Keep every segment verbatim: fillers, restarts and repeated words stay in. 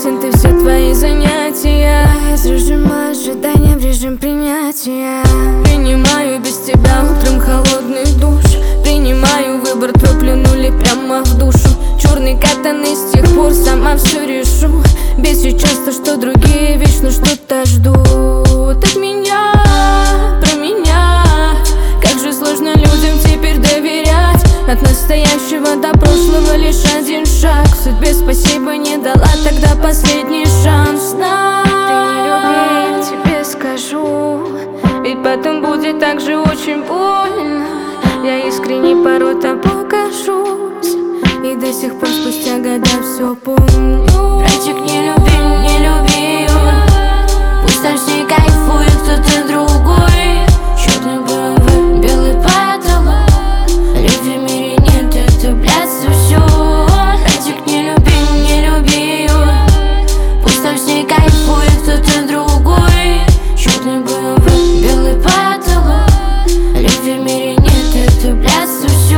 согласен, ты все твои занятия. Зажимаю ожидания в режим принятия. Принимаю без тебя утром холодный душ. Принимаю выбор, твой плюнули прямо в душу. Черный катаный с тех пор сама все решу. Бесит часто, что другие вечно что-то ждут от меня, про меня. Как же сложно людям теперь доверять. От настоящего до прошлого лишь один шаг. Судьбе спасибо не дала тогда последний шанс нам. Ты не люби, я тебе скажу, ведь потом будет так же очень больно. Я искренне порой тобой горжусь, и до сих пор спустя года все помню. Братик, не люби, не люби, пусть там все кайфует кто-то другой. Черный бэ эм вэ, белый потолок, любви в мире нет, это блядство все. Братик, не люби, не люби, пусть там все кайфует кто-то другой. Черный бэ эм вэ, белый потолок, любви в мире нет, это блядство все.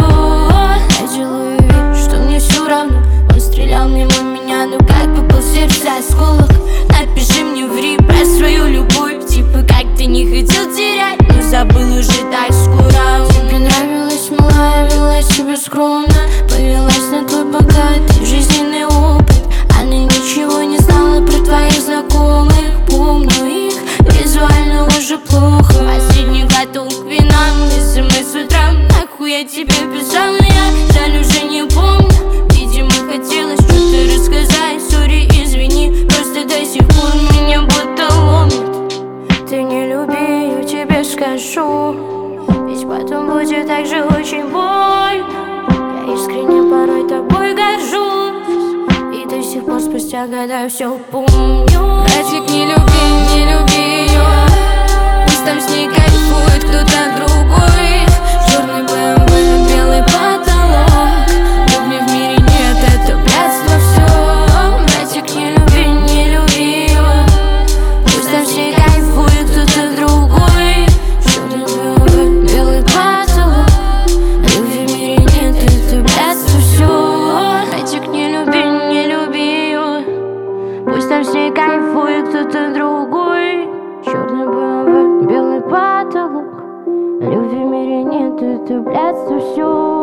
Я делаю вид, что мне все равно. Он стрелял мимо меня, но как попал в сердце осколок. Напиши мне, ври про свою любовь, типа как ты не хотел терять, но забыл уже так скоро. Тебе нравилась малая, вела себя скромно, повелась на твой богатый жизненный опыт. Она ничего не знала про твоих знакомых. Помню их визуально уже плохо. Последний готов к винам, смс с утра. Нахуй я тебе писал, но я жаль уже не помню. Видимо, хотелось что-то рассказать. Сори, извини, просто до сих пор меня будто ломит. Ты не люби, я тебе скажу, ведь потом будет так же очень больно. Я искренне порой тобой горжусь, и до сих пор спустя года все помню. Братик, не люби, не люби ее, пусть там с ней кайфует кто-то другой. Черный бэ эм вэ, белый потолок, любви в мире нет, это блядство все. Братик, не люби, не люби ее, пусть там все кайфует кто-то другой. Черный бэ эм вэ, белый потолок, любви в мире нет, это блядство все. Братик, не люби, не люби ее, пусть там все кайфует кто-то другой. Черный бэ эм вэ, белый потолок, любви в мире нет, это блядство все.